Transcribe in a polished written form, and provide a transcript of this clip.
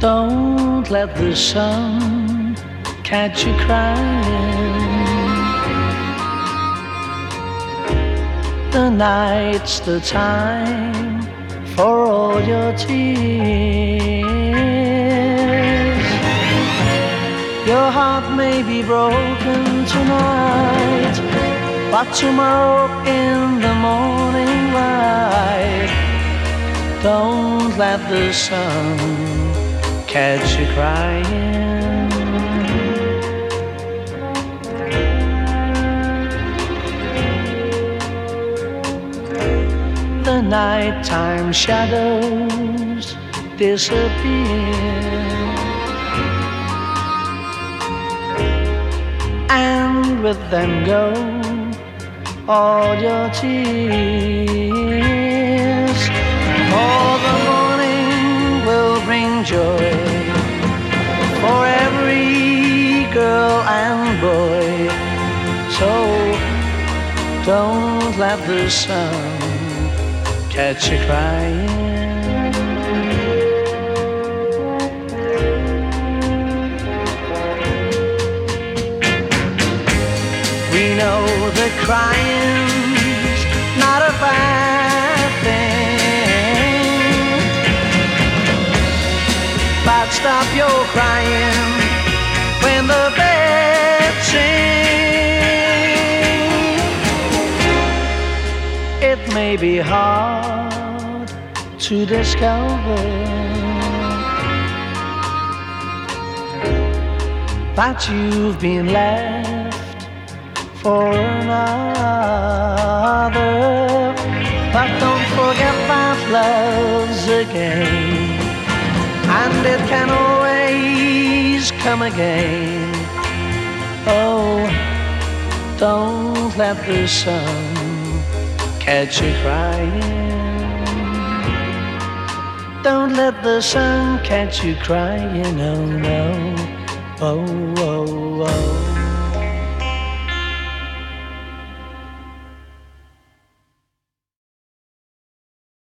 Don't let the sun catch you crying. The night's the time for all your tears. Your heart may be broken tonight, but tomorrow in the morning light, don't let the sun catch you crying. The nighttime shadows disappear, and with them go all your tears. For the morning will bring joy for every girl and boy. So don't let the sun catch you crying. We know that crying's not a bad thing, but stop your crying when the birds sing. It may be hard to discover that you've been left for another, but don't forget that love's a game, and it can always come again. Oh, don't let the sun catch you crying. Don't let the sun catch you crying, oh no, oh.